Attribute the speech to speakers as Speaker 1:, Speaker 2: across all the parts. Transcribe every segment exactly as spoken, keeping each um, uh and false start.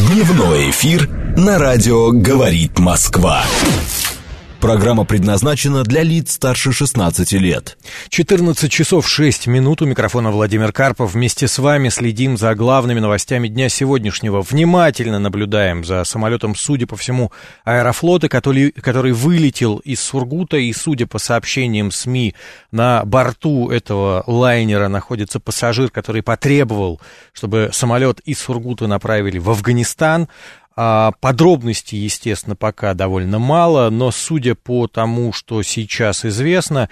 Speaker 1: Дневной эфир на радио «Говорит Москва». Программа предназначена для лиц старше шестнадцати лет.
Speaker 2: четырнадцать часов шесть минут. У микрофона Владимир Карпов. Вместе с вами следим за главными новостями дня сегодняшнего. Внимательно наблюдаем за самолетом, судя по всему, Аэрофлота, который, который вылетел из Сургута. И, судя по сообщениям СМИ, на борту этого лайнера находится пассажир, который потребовал, чтобы самолет из Сургута направили в Афганистан. Подробностей, естественно, пока довольно мало, но судя по тому, что сейчас известно,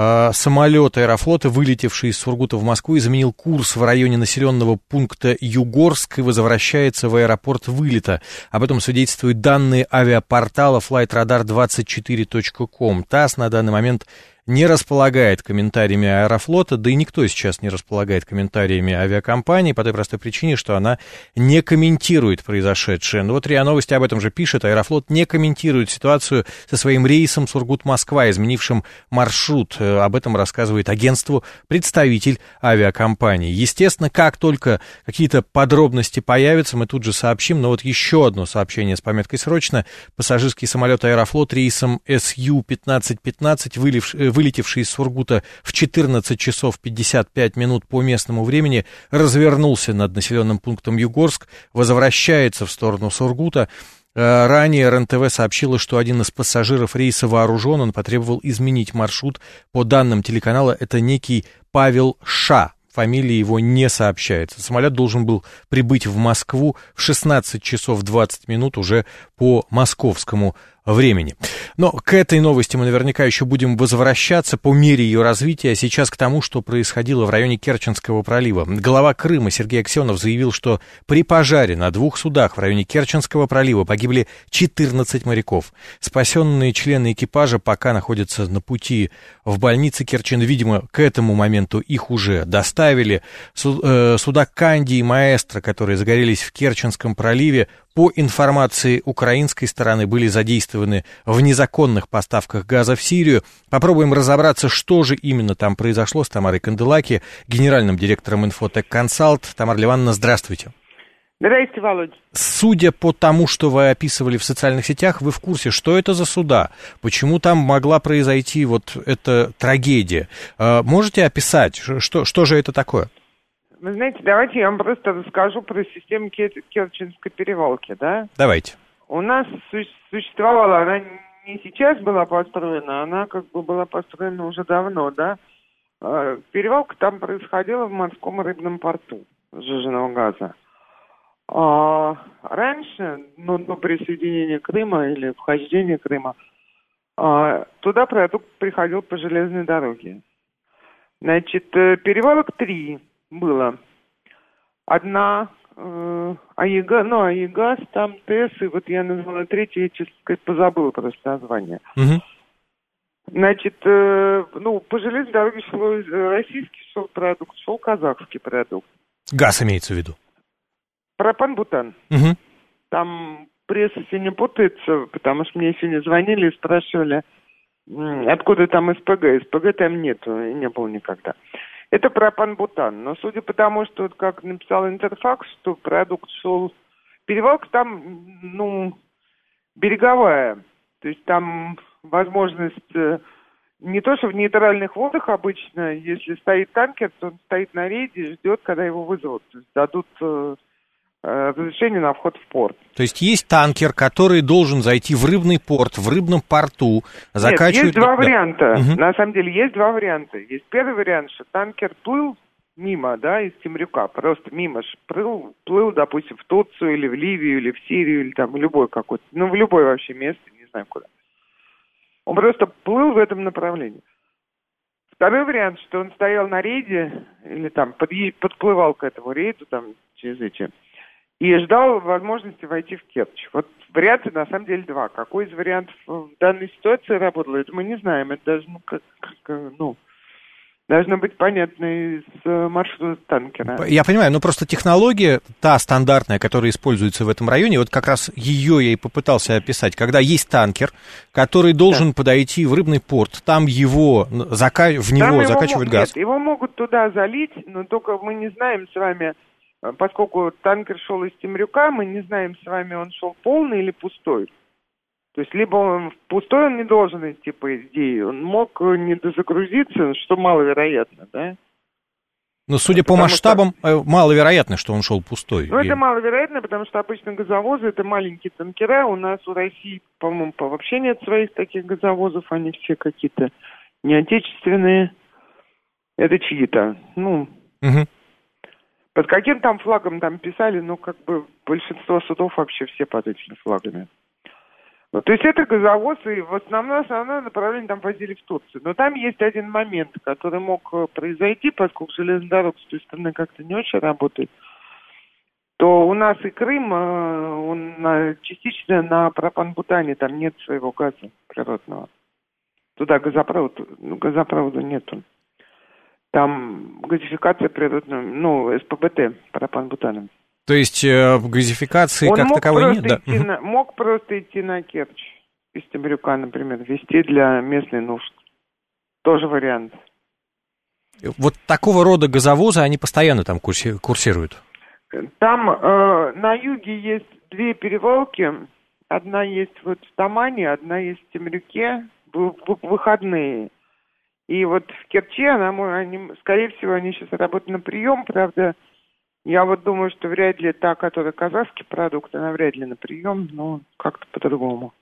Speaker 2: самолет Аэрофлота, вылетевший из Сургута в Москву, изменил курс в районе населенного пункта Югорск и возвращается в аэропорт вылета. Об этом свидетельствуют данные авиапортала флайт радар двадцать четыре точка ком. ТАСС на данный момент не располагает комментариями Аэрофлота, да и никто сейчас не располагает комментариями авиакомпании по той простой причине, что она не комментирует произошедшее. Но вот РИА Новости об этом же пишет. Аэрофлот не комментирует ситуацию со своим рейсом Сургут-Москва, изменившим маршрут. Об этом рассказывает агентству представитель авиакомпании. Естественно, как только какие-то подробности появятся, мы тут же сообщим. Но вот еще одно сообщение с пометкой «Срочно». Пассажирский самолет Аэрофлот рейсом эс ю пятнадцать пятнадцать, выливший вылетевший из Сургута в четырнадцать часов пятьдесят пять минут по местному времени, развернулся над населенным пунктом Югорск, возвращается в сторону Сургута. Ранее эр эн тэ вэ сообщила, что один из пассажиров рейса вооружен, он потребовал изменить маршрут. По данным телеканала, это некий Павел Ша. Фамилия его не сообщается. Самолет должен был прибыть в Москву в шестнадцать часов двадцать минут уже по московскому времени. Но к этой новости мы наверняка еще будем возвращаться по мере ее развития. А сейчас к тому, что происходило в районе Керченского пролива. Глава Крыма Сергей Аксенов заявил, что при пожаре на двух судах в районе Керченского пролива погибли четырнадцать моряков. Спасенные члены экипажа пока находятся на пути в больнице Керчен. Видимо, к этому моменту их уже доставили. Суда Канди и Маэстро, которые загорелись в Керченском проливе, по информации украинской стороны, были задействованы в незаконных поставках газа в Сирию. Попробуем разобраться, что же именно там произошло, с Тамарой Канделаки, генеральным директором Инфотек Консалт. Тамара Ливановна, здравствуйте.
Speaker 3: Здравствуйте, Володь.
Speaker 2: Судя по тому, что вы описывали в социальных сетях, вы в курсе, что это за суда? Почему там могла произойти вот эта трагедия? Можете описать, что, что же это такое?
Speaker 3: Вы знаете, давайте я вам просто расскажу про систему Керченской перевалки, да?
Speaker 2: Давайте.
Speaker 3: У нас существовала, она не сейчас была построена, она как бы была построена уже давно, да? Перевалка там происходила в морском рыбном порту сжиженного газа. А раньше, ну, до присоединения Крыма или вхождения Крыма, туда продукт приходил по железной дороге. Значит, перевалок три было. Одна э, АЕГА, ну, АЕГАЗ, там ТЭС, и вот я назвала третью, я, честно сказать, позабыла просто название. Угу. Значит, э, ну, по железной дороге шло российский шел продукт, шел казахский продукт.
Speaker 2: Газ имеется в виду?
Speaker 3: Пропан-бутан.
Speaker 2: Угу.
Speaker 3: Там пресса сегодня путается, потому что мне сегодня звонили и спрашивали, откуда там СПГ. СПГ там нету, и не было никогда. Это пропан-бутан. Но судя по тому, что, как написал Интерфакс, что продукт шел... Перевалка там, ну, береговая. То есть там возможность... Не то, что в нейтральных водах обычно, если стоит танкер, то он стоит на рейде и ждет, когда его вызовут. То есть дадут э, разрешение на вход в порт.
Speaker 2: То есть есть танкер, который должен зайти в рыбный порт, в рыбном порту, закачивать...
Speaker 3: Нет, есть два
Speaker 2: да.
Speaker 3: варианта.
Speaker 2: Угу.
Speaker 3: На самом деле есть два варианта. Есть первый вариант, что танкер плыл мимо, да, из Темрюка, просто мимо плыл, плыл, допустим, в Турцию или в Ливию, или в Сирию, или там в любой какой-то, ну, в любое вообще место, не знаю куда. Он просто плыл в этом направлении. Второй вариант, что он стоял на рейде, или там подъ... подплывал к этому рейду, там, через эти, и ждал возможности войти в Керчь. Вот варианты на самом деле два. Какой из вариантов в данной ситуации работал, это мы не знаем. Это даже, ну, как, как ну, должно быть понятно из маршрута танкера.
Speaker 2: Я понимаю, но просто технология, та стандартная, которая используется в этом районе, вот как раз ее я и попытался описать. Когда есть танкер, который должен да. подойти в рыбный порт, там его, зака... в него
Speaker 3: там
Speaker 2: закачивают
Speaker 3: его,
Speaker 2: газ.
Speaker 3: Нет, его могут туда залить, но только мы не знаем с вами, поскольку танкер шел из Темрюка, мы не знаем с вами, он шел полный или пустой. То есть либо он пустой, он не должен идти, по идее. Он мог не дозагрузиться, что маловероятно, да?
Speaker 2: Но, судя по
Speaker 3: потому
Speaker 2: масштабам,
Speaker 3: что...
Speaker 2: маловероятно, что он шел пустой.
Speaker 3: Ну,
Speaker 2: И...
Speaker 3: это маловероятно, потому что обычно газовозы — это маленькие танкера. У нас, у России, по-моему, вообще нет своих таких газовозов. Они все какие-то неотечественные. Это чьи-то. Ну,
Speaker 2: угу.
Speaker 3: Под каким там флагом там писали, ну, как бы большинство судов вообще все под этими флагами. Ну, то есть это газовоз, и в основном, основное направление там возили в Турцию. Но там есть один момент, который мог произойти, поскольку железная дорога с той стороны как-то не очень работает, то у нас и Крым, он частично на пропан-бутане, там нет своего газа природного. Туда газопровод, ну, газопровода нету. Там газификация природная, ну, СПБТ, пропан-бутаном.
Speaker 2: То есть э, газификации
Speaker 3: он
Speaker 2: как таковой нет, да?
Speaker 3: На, мог просто идти на Керчь из Темрюка, например, везти для местной нужд. Тоже вариант.
Speaker 2: Вот такого рода газовозы, они постоянно там курси, курсируют?
Speaker 3: Там э, на юге есть две перевалки. Одна есть вот в Тамане, одна есть в Темрюке. В, в, выходные. И вот в Керчи, она, они, скорее всего, они сейчас работают на прием, правда. Я вот думаю, что вряд ли та, которая казахский продукт, она вряд ли на прием, но как-то по-другому.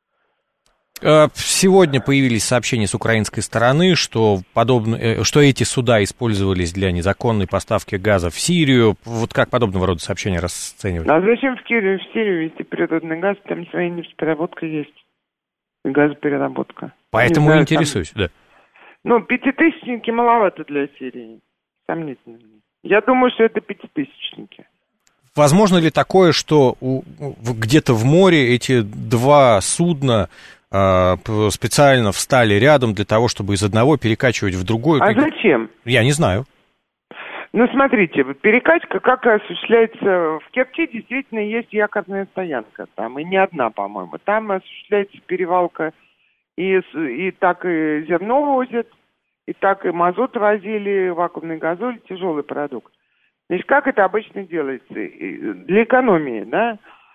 Speaker 2: Сегодня появились сообщения с украинской стороны, что, подобно, что эти суда использовались для незаконной поставки газа в Сирию. Вот как подобного рода сообщения расценивать?
Speaker 3: А зачем в Сирию, в Сирию везти природный газ? Там своя нефтепереработка есть. И газопереработка.
Speaker 2: Поэтому знаю, интересуюсь, там... да.
Speaker 3: Ну, пятитысячники маловато для Сирии. Сомнительно. Я думаю, что это пятитысячники.
Speaker 2: Возможно ли такое, что у, где-то в море эти два судна э, специально встали рядом для того, чтобы из одного перекачивать в другой?
Speaker 3: А зачем?
Speaker 2: Я не знаю.
Speaker 3: Ну, смотрите, перекачка как осуществляется... В Керчи действительно есть якорная стоянка там, и не одна, по-моему. Там осуществляется перевалка, и, и так и зерно возят, и так и мазут возили, вакуумный газоль, тяжелый продукт. Значит, как это обычно делается? Для экономии, да?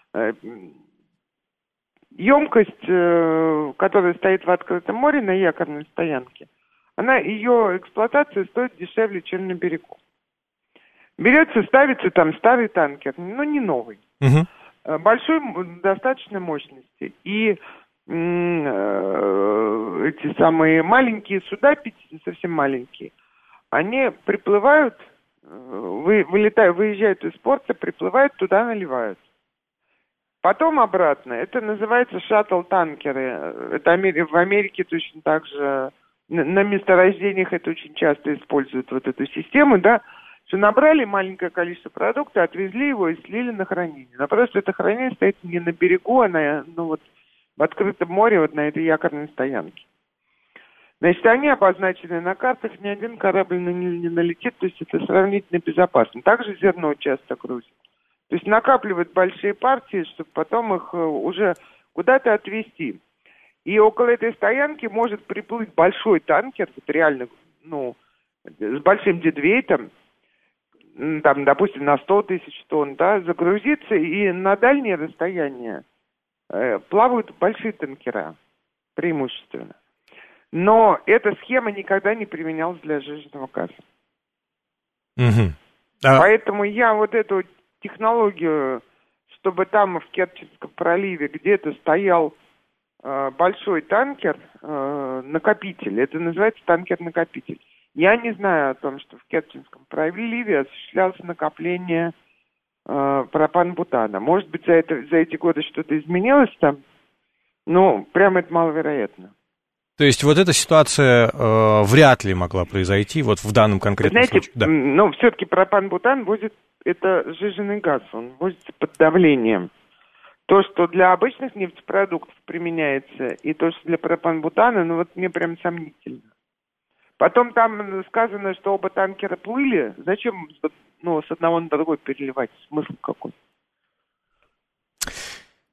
Speaker 3: Емкость, которая стоит в открытом море на якорной стоянке, она, ее эксплуатация стоит дешевле, чем на берегу. Берется, ставится там старый танкер, но не новый. Угу. Большой, достаточно мощности. И эти самые маленькие суда, совсем маленькие, они приплывают, вы, вылетают, выезжают из порта, приплывают, туда наливают. Потом обратно. Это называется шаттл-танкеры. Это в Америке точно так же, на месторождениях это очень часто используют вот эту систему, да, что набрали маленькое количество продукта, отвезли его и слили на хранение. Но просто это хранение стоит не на берегу, а на, ну вот, в открытом море, вот на этой якорной стоянке. Значит, они обозначены на картах, ни один корабль на них не налетит, то есть это сравнительно безопасно. Также зерно часто грузят. То есть накапливают большие партии, чтобы потом их уже куда-то отвезти. И около этой стоянки может приплыть большой танкер, вот реально, ну, с большим дедвейтом, там, допустим, на сто тысяч тонн, да, загрузиться, и на дальние расстояния э, плавают большие танкера, преимущественно. Но эта схема никогда не применялась для сжиженного газа.
Speaker 2: Угу. А...
Speaker 3: Поэтому я вот эту технологию, чтобы там в Керченском проливе где-то стоял э, большой танкер, э, накопитель, это называется танкер-накопитель. Я не знаю о том, что в Керченском проливе осуществлялось накопление э, пропан-бутана. Может быть, за, это, за эти годы что-то изменилось там, но прямо это маловероятно.
Speaker 2: То есть вот эта ситуация э, вряд ли могла произойти вот в данном конкретном
Speaker 3: Знаете,
Speaker 2: случае? Да.
Speaker 3: Ну, все-таки пропан-бутан возит, это сжиженный газ, он возится под давлением. То, что для обычных нефтепродуктов применяется, и то, что для пропан-бутана, ну вот мне прям сомнительно. Потом там сказано, что оба танкера плыли. Зачем, ну, с одного на другой переливать? Смысл какой?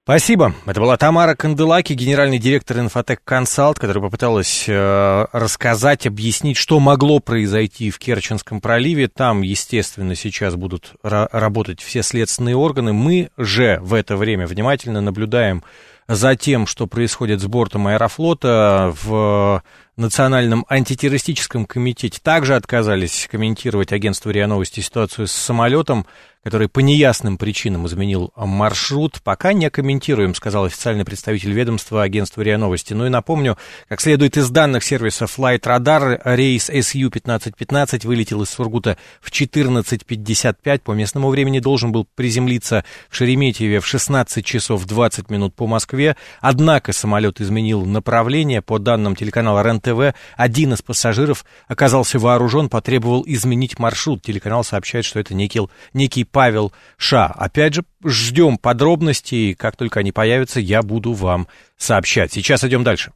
Speaker 2: Спасибо. Это была Тамара Канделаки, генеральный директор Инфотек Консалт, которая попыталась э, рассказать, объяснить, что могло произойти в Керченском проливе. Там, естественно, сейчас будут ра- работать все следственные органы. Мы же в это время внимательно наблюдаем за тем, что происходит с бортом Аэрофлота. В Национальном антитеррористическом комитете также отказались комментировать агентству РИА Новости ситуацию с самолетом, который по неясным причинам изменил маршрут. Пока не комментируем, сказал официальный представитель ведомства агентства РИА Новости. Ну и напомню, как следует из данных сервиса Flightradar, рейс эс ю пятнадцать пятнадцать вылетел из Сургута в четырнадцать пятьдесят пять. По местному времени должен был приземлиться в Шереметьеве в шестнадцать часов двадцать минут по Москве. Однако самолет изменил направление. По данным телеканала РЕН-ТВ, один из пассажиров оказался вооружен, потребовал изменить маршрут. Телеканал сообщает, что это некий, некий Павел Ша. Опять же, ждем подробностей. Как только они появятся, я буду вам сообщать. Сейчас идем дальше.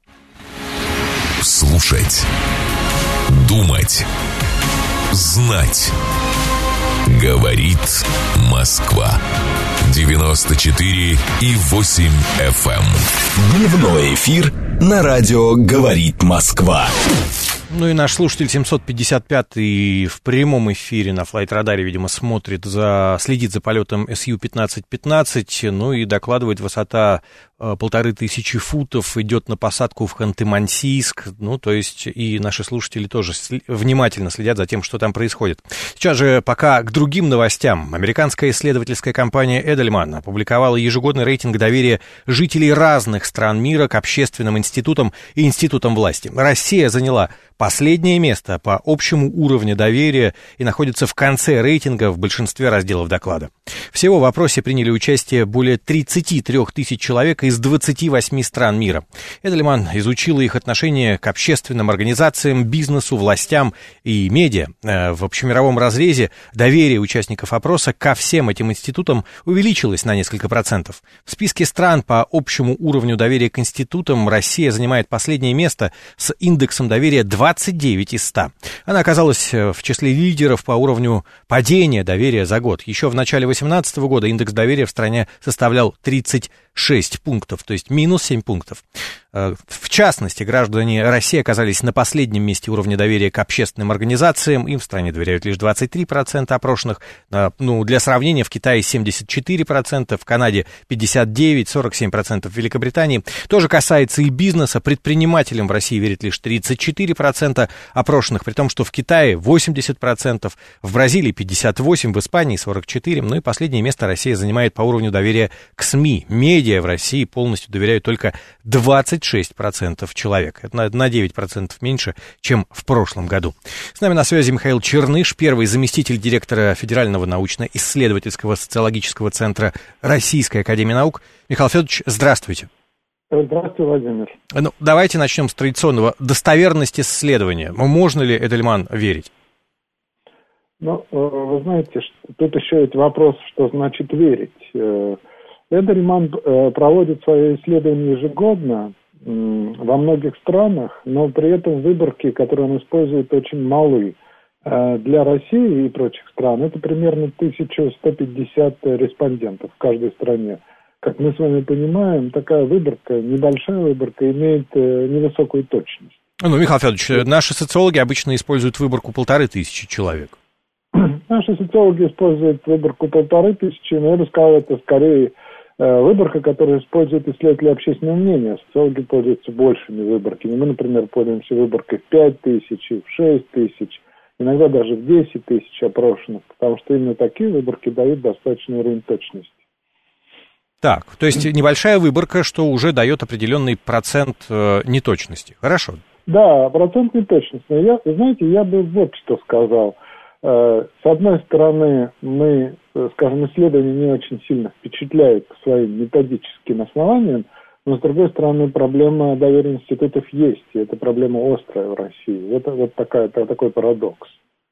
Speaker 1: Слушать. Думать. Знать. Говорит Москва. девяносто четыре и восемь эф эм. Дневной эфир на радио «Говорит Москва».
Speaker 2: Ну и наш слушатель семьсот пятьдесят пятый в прямом эфире на Флайт-радаре, видимо, смотрит за, следит за полетом эс ю пятнадцать пятнадцать, ну и докладывает, высота э, полторы тысячи футов, идет на посадку в Ханты-Мансийск, ну, то есть и наши слушатели тоже сли- внимательно следят за тем, что там происходит. Сейчас же пока к другим новостям. Американская исследовательская компания Эдельман опубликовала ежегодный рейтинг доверия жителей разных стран мира к общественным институтам и институтам власти. Россия заняла последнее место по общему уровню доверия и находится в конце рейтинга в большинстве разделов доклада. Всего в опросе приняли участие более тридцать три тысяч человек из двадцати восьми стран мира. Эдельман изучила их отношение к общественным организациям, бизнесу, властям и медиа. В общемировом разрезе доверие участников опроса ко всем этим институтам увеличилось на несколько процентов. В списке стран по общему уровню доверия к институтам Россия занимает последнее место с индексом доверия двадцать девять из ста. Она оказалась в числе лидеров по уровню падения доверия за год. Еще в начале две тысячи восемнадцатого года индекс доверия в стране составлял тридцать шесть пунктов, то есть минус семь пунктов. В частности, граждане России оказались на последнем месте уровня доверия к общественным организациям. Им в стране доверяют лишь двадцать три процента опрошенных. Ну, для сравнения, в Китае семьдесят четыре процента, в Канаде пятьдесят девять процентов, сорок семь процентов в Великобритании. Тоже касается и бизнеса. Предпринимателям в России верят лишь тридцать четыре процента опрошенных, при том, что в Китае восемьдесят процентов, в Бразилии пятьдесят восемь процентов, в Испании сорок четыре процента. Ну и последнее место Россия занимает по уровню доверия к СМИ. Медиа в России полностью доверяют только двадцать шесть процентов человек. Это на девять процентов меньше, чем в прошлом году. С нами на связи Михаил Черныш, первый заместитель директора Федерального научно-исследовательского социологического центра Российской академии наук. Михаил Федорович, здравствуйте.
Speaker 4: Здравствуйте, Владимир.
Speaker 2: Ну, давайте начнем с традиционного. Достоверность исследования. Можно ли Эдельман верить?
Speaker 4: Ну, вы знаете, тут еще есть вопрос, что значит верить. Эдельман проводит свои исследования ежегодно во многих странах, но при этом выборки, которые он использует, очень малы. Для России и прочих стран это примерно тысяча сто пятьдесят респондентов в каждой стране. Как мы с вами понимаем, такая выборка, небольшая выборка, имеет невысокую точность.
Speaker 2: Ну, Михаил Федорович, наши социологи обычно используют выборку полторы тысячи человек.
Speaker 4: Наши социологи используют выборку полторы тысячи, но я бы сказал, это скорее выборка, которую используют исследователи общественного мнения. Социологи пользуются большими выборками. Мы, например, пользуемся выборкой в пять тысяч, в шесть тысяч, иногда даже в десять тысяч опрошенных, потому что именно такие выборки дают достаточный уровень точности.
Speaker 2: Так, то есть небольшая выборка, что уже дает определенный процент э, неточности. Хорошо.
Speaker 4: Да, процент неточности. Но я, знаете, я бы вот что сказал. С одной стороны, мы, скажем, исследования не очень сильно впечатляют по своим методическим основаниям, но, с другой стороны, проблема доверия институтов есть, и эта проблема острая в России. Это вот такая, такой парадокс.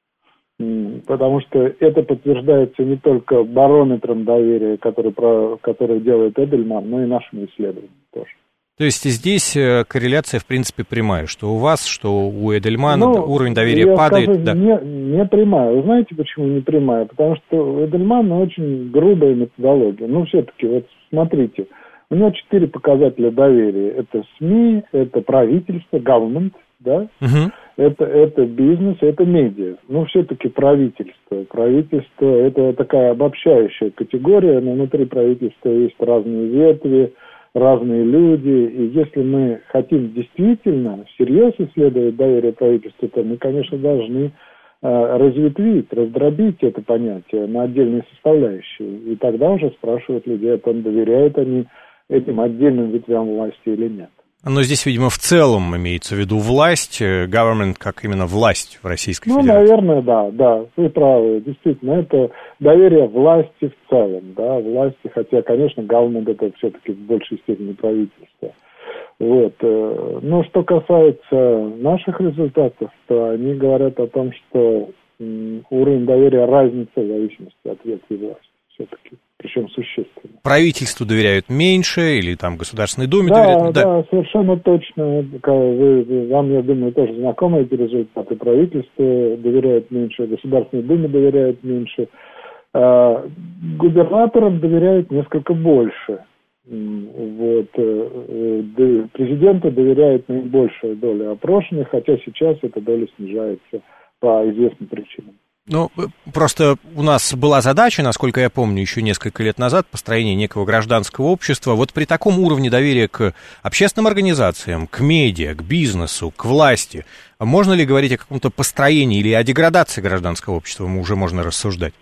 Speaker 4: Потому что это подтверждается не только барометром доверия, который, который делает Эдельман, но и нашими исследованиями тоже.
Speaker 2: То есть здесь корреляция, в принципе, прямая, что у вас, что у Эдельмана
Speaker 4: ну,
Speaker 2: уровень доверия
Speaker 4: я
Speaker 2: падает.
Speaker 4: Скажу,
Speaker 2: да.
Speaker 4: не, не прямая. Вы знаете, почему не прямая? Потому что у Эдельмана очень грубая методология. Ну, все-таки, вот смотрите, У него четыре показателя доверия. Это СМИ, это правительство, government, да, uh-huh. это, это бизнес, это медиа. Ну, все-таки правительство. Правительство – это такая обобщающая категория, но внутри правительства есть разные ветви, разные люди. И если мы хотим действительно всерьез исследовать доверие правительству, то мы, конечно, должны разветвить, раздробить это понятие на отдельные составляющие. И тогда уже спрашивают людей о том, доверяют они этим отдельным ветвям власти или нет.
Speaker 2: Но здесь, видимо, в целом имеется в виду власть, government как именно власть в Российской
Speaker 4: ну,
Speaker 2: Федерации.
Speaker 4: Ну, наверное, да, да, вы правы. Действительно, это доверие власти в целом, да, власти, хотя, конечно, government это все-таки в большей степени правительство. Вот. Но что касается наших результатов, то они говорят о том, что уровень доверия разнится в зависимости от ветви власти все-таки, причем существенно.
Speaker 2: Правительству доверяют меньше или там Государственной Думе
Speaker 4: да,
Speaker 2: доверяют?
Speaker 4: Да, да, совершенно точно. Вы, вам, я думаю, тоже знакомы эти результаты. Правительству доверяют меньше, Государственной Думе доверяют меньше. А губернаторам доверяют несколько больше. Вот. Президенту доверяет наибольшая доля опрошенных, хотя сейчас эта доля снижается по известным причинам.
Speaker 2: Ну, просто у нас была задача, насколько я помню, еще несколько лет назад, построение некого гражданского общества. Вот при таком уровне доверия к общественным организациям, к медиа, к бизнесу, к власти, можно ли говорить о каком-то построении или о деградации гражданского общества? Мы уже можно рассуждать.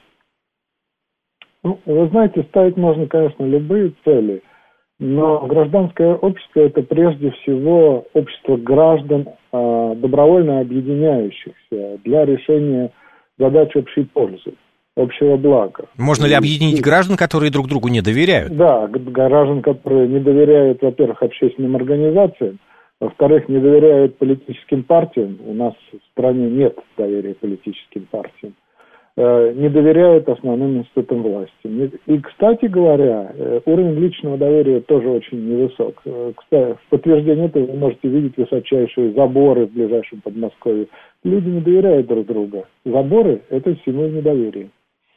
Speaker 4: Ну, вы знаете, ставить можно, конечно, любые цели, но гражданское общество – это прежде всего общество граждан, добровольно объединяющихся для решения задач общей пользы, общего блага.
Speaker 2: Можно ли объединить и, граждан, которые друг другу не доверяют?
Speaker 4: Да, граждан, которые не доверяют, во-первых, общественным организациям, во-вторых, не доверяют политическим партиям. У нас в стране нет доверия политическим партиям. Не доверяют основным институтам власти. И, кстати говоря, уровень личного доверия тоже очень невысок. Кстати, в подтверждение этого вы можете видеть высочайшие заборы в ближайшем Подмосковье. Люди не доверяют друг другу. Заборы – это символ недоверия.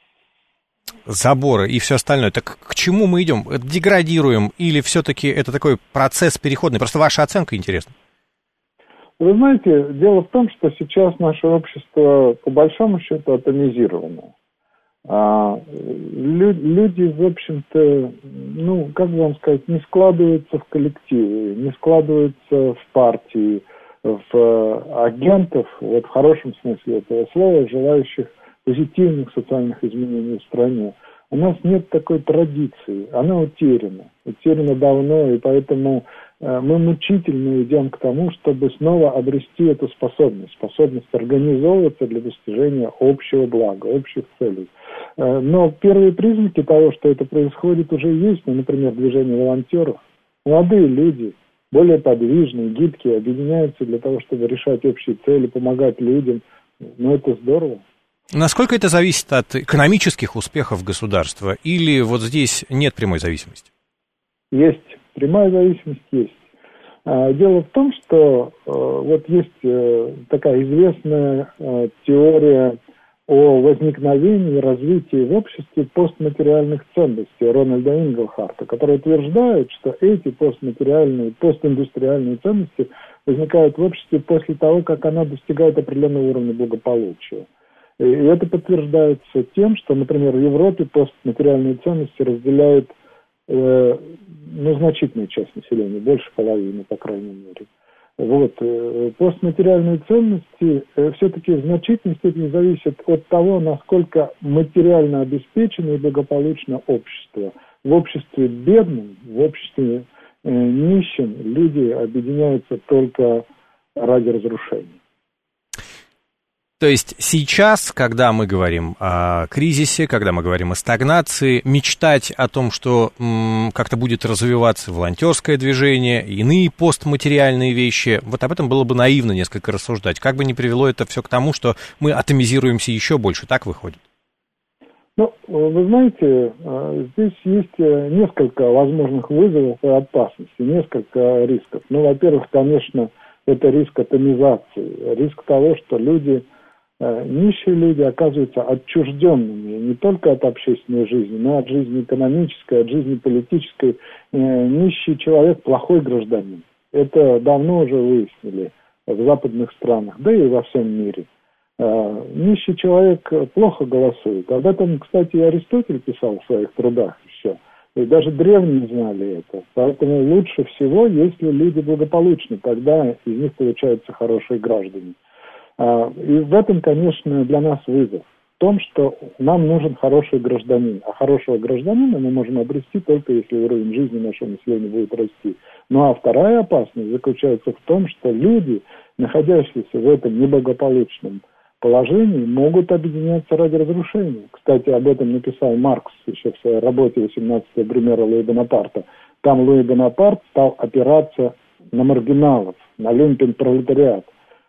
Speaker 2: Заборы и все остальное. Так к чему мы идем? Деградируем или все-таки это такой процесс переходный? Просто ваша оценка интересна.
Speaker 4: Вы знаете, дело в том, что сейчас наше общество по большому счету атомизировано. А, люди, в общем-то, ну, как бы вам сказать, не складываются в коллективы, не складываются в партии, в агентов, вот в хорошем смысле этого слова, желающих позитивных социальных изменений в стране. У нас нет такой традиции, она утеряна, утеряна давно, и поэтому э, мы мучительно идем к тому, чтобы снова обрести эту способность, способность организовываться для достижения общего блага, общих целей. Э, но первые признаки того, что это происходит, уже есть, ну, например, движение волонтеров. Молодые люди, более подвижные, гибкие, объединяются для того, чтобы решать общие цели, помогать людям. Ну, это здорово.
Speaker 2: Насколько это зависит от экономических успехов государства? Или вот здесь нет прямой зависимости?
Speaker 4: Есть. Прямая зависимость есть. Дело в том, что вот есть такая известная теория о возникновении и развитии в обществе постматериальных ценностей Рональда Инглхарта, которая утверждает, что эти постматериальные, постиндустриальные ценности возникают в обществе после того, как оно достигает определенного уровня благополучия. И это подтверждается тем, что, например, в Европе постматериальные ценности разделяют э, ну, значительная часть населения, больше половины, по крайней мере. Вот. Постматериальные ценности э, все-таки в значительной степени зависят от того, насколько материально обеспечено и благополучно общество. В обществе бедном, в обществе э, нищем люди объединяются только ради разрушения.
Speaker 2: То есть сейчас, когда мы говорим о кризисе, когда мы говорим о стагнации, мечтать о том, что м, как-то будет развиваться волонтерское движение, иные постматериальные вещи, вот об этом было бы наивно несколько рассуждать. Как бы ни привело это все к тому, что мы атомизируемся еще больше, так выходит?
Speaker 4: Ну, вы знаете, здесь есть несколько возможных вызовов и опасностей, несколько рисков. Ну, во-первых, конечно, это риск атомизации, риск того, что люди Нищие люди оказываются отчужденными не только от общественной жизни, но и от жизни экономической, от жизни политической. Нищий человек – плохой гражданин. Это давно уже выяснили в западных странах, да и во всем мире. Нищий человек плохо голосует. Об этом, кстати, и Аристотель писал в своих трудах еще. И даже древние знали это. Поэтому лучше всего, если люди благополучны, тогда из них получаются хорошие граждане. И в этом, конечно, для нас вызов. В том, что нам нужен хороший гражданин. А хорошего гражданина мы можем обрести только если уровень жизни нашего населения будет расти. Ну а вторая опасность заключается в том, что люди, находящиеся в этом неблагополучном положении, могут объединяться ради разрушения. Кстати, об этом написал Маркс еще в своей работе «восемнадцатая примера Луи Бонапарта». Там Луи Бонапарт стал опираться на маргиналов, на люмпен-пролетариат,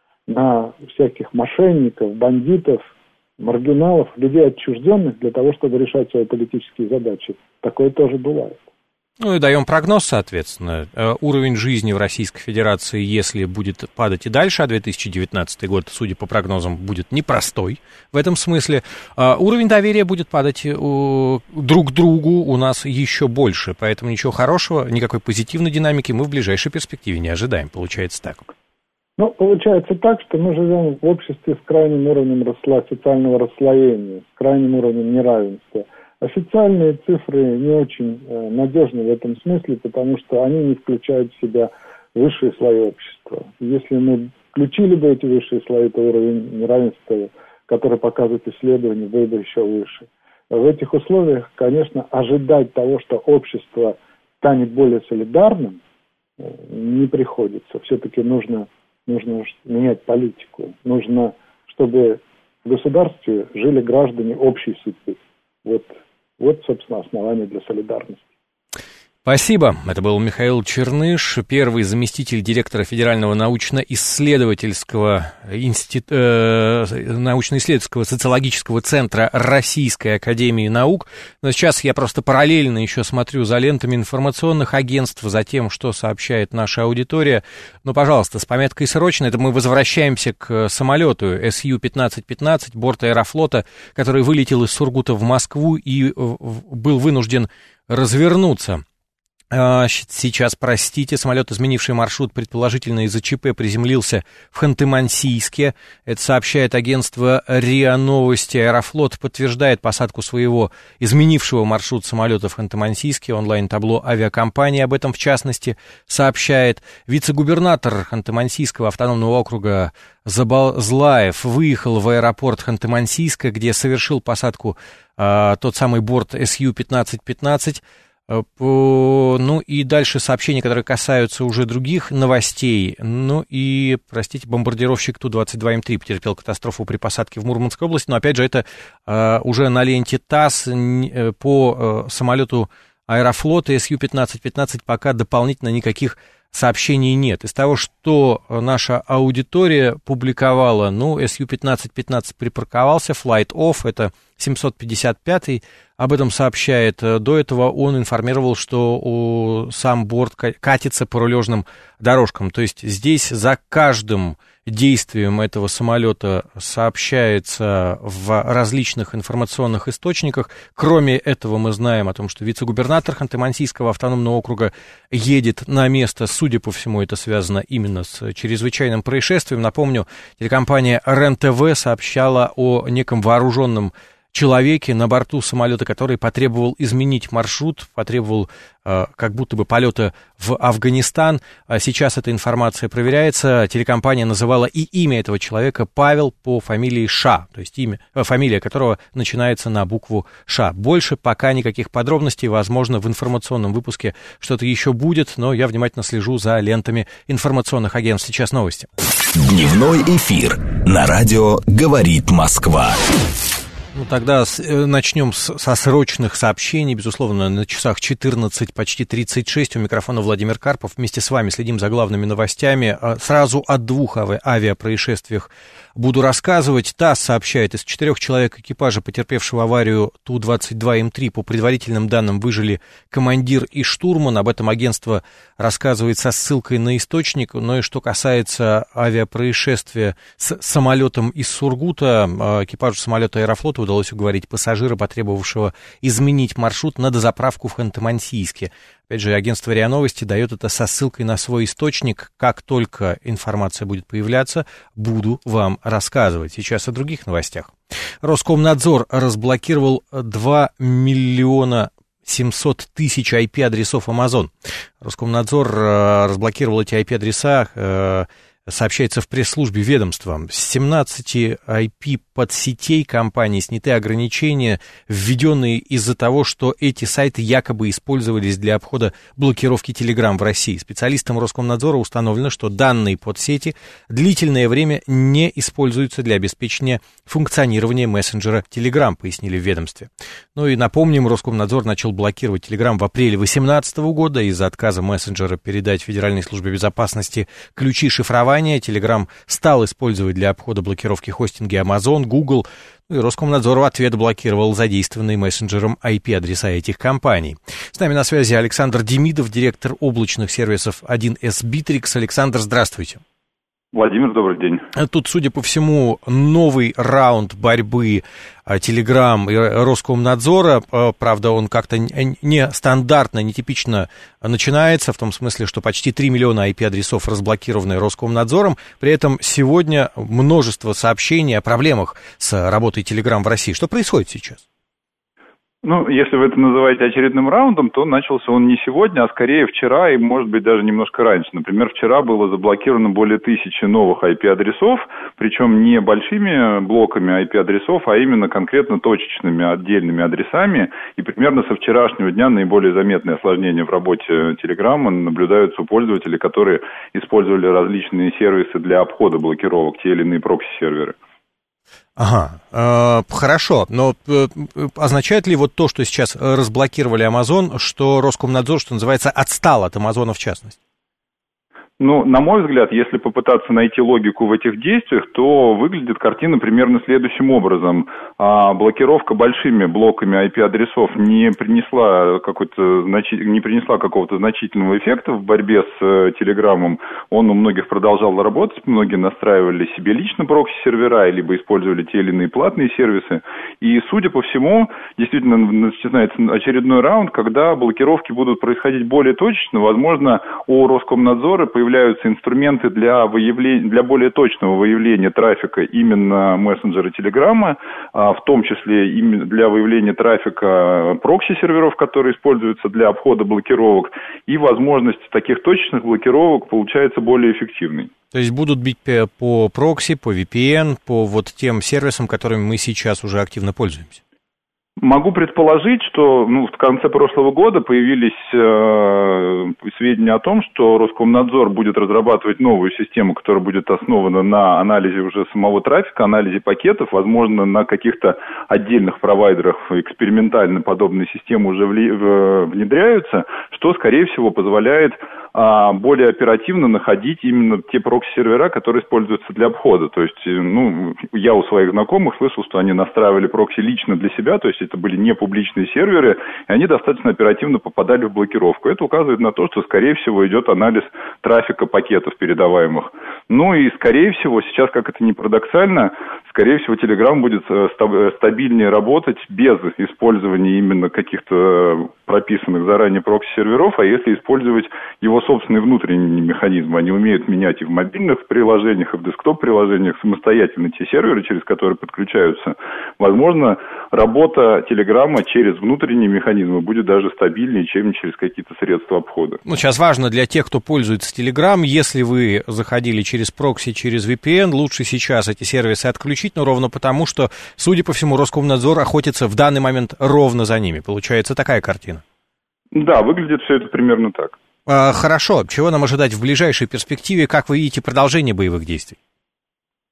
Speaker 4: на всяких мошенников, бандитов, маргиналов, людей отчужденных для того, чтобы решать свои политические задачи. Такое тоже бывает.
Speaker 2: Ну и даем прогноз, соответственно. Уровень жизни в Российской Федерации, если будет падать и дальше, а две тысячи девятнадцатый год, судя по прогнозам, будет непростой в этом смысле, уровень доверия будет падать друг к другу у нас еще больше. Поэтому ничего хорошего, никакой позитивной динамики мы в ближайшей перспективе не ожидаем. Получается так.
Speaker 4: Ну, получается так, что мы живем в обществе с крайним уровнем рассло... социального расслоения, с крайним уровнем неравенства. Официальные цифры не очень э, надежны в этом смысле, потому что они не включают в себя высшие слои общества. Если мы включили бы эти высшие слои, то уровень неравенства, который показывает исследования, был бы еще выше. В этих условиях, конечно, ожидать того, что общество станет более солидарным, э, не приходится. Все-таки нужно, нужно менять политику. Нужно, чтобы в государстве жили граждане общей судьбы. Вот. Вот, собственно, основание для солидарности.
Speaker 2: Спасибо. Это был Михаил Черныш, первый заместитель директора Федерального научно-исследовательского институ... э, научно-исследовательского социологического центра Российской академии наук. Но сейчас я просто параллельно еще смотрю за лентами информационных агентств, за тем, что сообщает наша аудитория. Но, пожалуйста, с пометкой «срочно», это мы возвращаемся к самолету эс ю пятнадцать пятнадцать, борт Аэрофлота, который вылетел из Сургута в Москву и был вынужден развернуться. Сейчас, простите, самолет, изменивший маршрут, предположительно из-за ЧП, приземлился в Ханты-Мансийске. Это сообщает агентство РИА Новости. Аэрофлот подтверждает посадку своего изменившего маршрут самолета в Ханты-Мансийске. Онлайн-табло авиакомпании об этом, в частности, сообщает. Вице-губернатор Ханты-Мансийского автономного округа Забалзлаев выехал в аэропорт Ханты-Мансийска, где совершил посадку а, тот самый борт эс ю пятнадцать пятнадцать. Ну и дальше сообщения, которые касаются уже других новостей. Ну и, простите, бомбардировщик Ту двадцать два Эм три потерпел катастрофу при посадке в Мурманской области. Но опять же, это uh, уже на ленте ТАСС по uh, самолету Аэрофлота эс ю пятнадцать пятнадцать пока дополнительно никаких сообщений нет. Из того, что наша аудитория публиковала, ну, эс ю пятнадцать пятнадцать припарковался, flight off, это семьсот пятьдесят пятый, об этом сообщает. До этого он информировал, что сам борт катится по рулежным дорожкам. То есть здесь за каждым действием этого самолета сообщается в различных информационных источниках. Кроме этого, мы знаем о том, что вице-губернатор Ханты-Мансийского автономного округа едет на место. Судя по всему, это связано именно с чрезвычайным происшествием. Напомню, телекомпания РЕН-ТВ сообщала о неком вооруженном человеке на борту самолета, который потребовал изменить маршрут, потребовал э, как будто бы полета в Афганистан. Сейчас эта информация проверяется. Телекомпания называла и имя этого человека Павел по фамилии Ша, то есть имя, э, фамилия которого начинается на букву Ша. Больше пока никаких подробностей. Возможно, в информационном выпуске что-то еще будет, но я внимательно слежу за лентами информационных агентств. Сейчас новости.
Speaker 1: Дневной эфир на радио «Говорит Москва».
Speaker 2: Ну, тогда с, начнем с, со срочных сообщений. Безусловно, на часах четырнадцать, почти тридцать шесть. У микрофона Владимир Карпов. Вместе с вами следим за главными новостями. Сразу о двух ави- авиапроисшествиях буду рассказывать. ТАСС сообщает, из четырех человек экипажа, потерпевшего аварию Ту двадцать два М три, по предварительным данным выжили командир и штурман. Об этом агентство рассказывает со ссылкой на источник. Но и что касается авиапроисшествия с самолетом из Сургута, экипажу самолета Аэрофлота удалось уговорить пассажира, потребовавшего изменить маршрут, на дозаправку в Ханты-Мансийске. Опять же, агентство РИА Новости дает это со ссылкой на свой источник. Как только информация будет появляться, буду вам рассказывать. Сейчас о других новостях. Роскомнадзор разблокировал два миллиона семьсот тысяч ай пи-адресов Amazon. Роскомнадзор разблокировал эти ай пи-адреса, сообщается в пресс-службе ведомства. С семнадцати ай пи-подсетей компании сняты ограничения, введенные из-за того, что эти сайты якобы использовались для обхода блокировки Telegram в России. Специалистам Роскомнадзора установлено, что данные подсети длительное время не используются для обеспечения функционирования мессенджера Telegram, пояснили в ведомстве. Ну и напомним, Роскомнадзор начал блокировать Telegram в апреле две тысячи восемнадцатого года из-за отказа мессенджера передать Федеральной службе безопасности ключи шифрования. Telegram стал использовать для обхода блокировки хостинги Amazon, Google, и Роскомнадзор в ответ блокировал задействованные мессенджером ай пи-адреса этих компаний. С нами на связи Александр Демидов, директор облачных сервисов один эс Bittrex. Александр, здравствуйте.
Speaker 5: Владимир, добрый день.
Speaker 2: Тут, судя по всему, новый раунд борьбы Telegram и Роскомнадзора. Правда, он как-то не стандартно, нетипично начинается, в том смысле, что почти три миллиона ай пи-адресов разблокированы Роскомнадзором. При этом сегодня множество сообщений о проблемах с работой Telegram в России. Что происходит сейчас?
Speaker 5: Ну, если вы это называете очередным раундом, то начался он не сегодня, а скорее вчера и, может быть, даже немножко раньше. Например, вчера было заблокировано более тысячи новых ай пи-адресов, причем не большими блоками ай пи-адресов, а именно конкретно точечными отдельными адресами. И примерно со вчерашнего дня наиболее заметные осложнения в работе Telegram наблюдаются у пользователей, которые использовали различные сервисы для обхода блокировок, те или иные прокси-серверы.
Speaker 2: Ага, э, хорошо, но э, означает ли вот то, что сейчас разблокировали Amazon, что Роскомнадзор, что называется, отстал от Амазона в частности?
Speaker 5: Ну, на мой взгляд, если попытаться найти логику в этих действиях, то выглядит картина примерно следующим образом. А, блокировка большими блоками ай пи-адресов не принесла какой-то значи... не принесла какого-то значительного эффекта в борьбе с Телеграмом. Он у многих продолжал работать, многие настраивали себе лично прокси-сервера, либо использовали те или иные платные сервисы. И, судя по всему, действительно начинается очередной раунд, когда блокировки будут происходить более точечно. Возможно, у Роскомнадзора появляются Появляются инструменты для выявления, для более точного выявления трафика именно мессенджера Телеграма, в том числе именно для выявления трафика прокси-серверов, которые используются для обхода блокировок, и возможность таких точечных блокировок получается более эффективной.
Speaker 2: То есть будут бить по прокси, по ви пи эн, по вот тем сервисам, которыми мы сейчас уже активно пользуемся?
Speaker 5: Могу предположить, что ну, в конце прошлого года появились э, сведения о том, что Роскомнадзор будет разрабатывать новую систему, которая будет основана на анализе уже самого трафика, анализе пакетов. Возможно, на каких-то отдельных провайдерах экспериментально подобные системы уже вли, в, внедряются, что, скорее всего, позволяет э, более оперативно находить именно те прокси-сервера, которые используются для обхода. То есть, ну, я у своих знакомых слышал, что они настраивали прокси лично для себя, то есть это были не публичные серверы, и они достаточно оперативно попадали в блокировку. Это указывает на то, что, скорее всего, идет анализ трафика пакетов передаваемых. Ну и, скорее всего, сейчас, как это ни парадоксально, скорее всего, Telegram будет стабильнее работать без использования именно каких-то прописанных заранее прокси-серверов, а если использовать его собственные внутренние механизмы. Они умеют менять и в мобильных приложениях, и в десктоп-приложениях самостоятельно те серверы, через которые подключаются. Возможно, работа Телеграма через внутренние механизмы будет даже стабильнее, чем через какие-то средства обхода.
Speaker 2: Ну, сейчас важно для тех, кто пользуется Telegram, если вы заходили через прокси, через ви пи эн, лучше сейчас эти сервисы отключить, но ровно потому, что, судя по всему, Роскомнадзор охотится в данный момент ровно за ними. Получается такая картина.
Speaker 5: Да, выглядит все это примерно так.
Speaker 2: А, хорошо. Чего нам ожидать в ближайшей перспективе? Как вы видите продолжение боевых действий?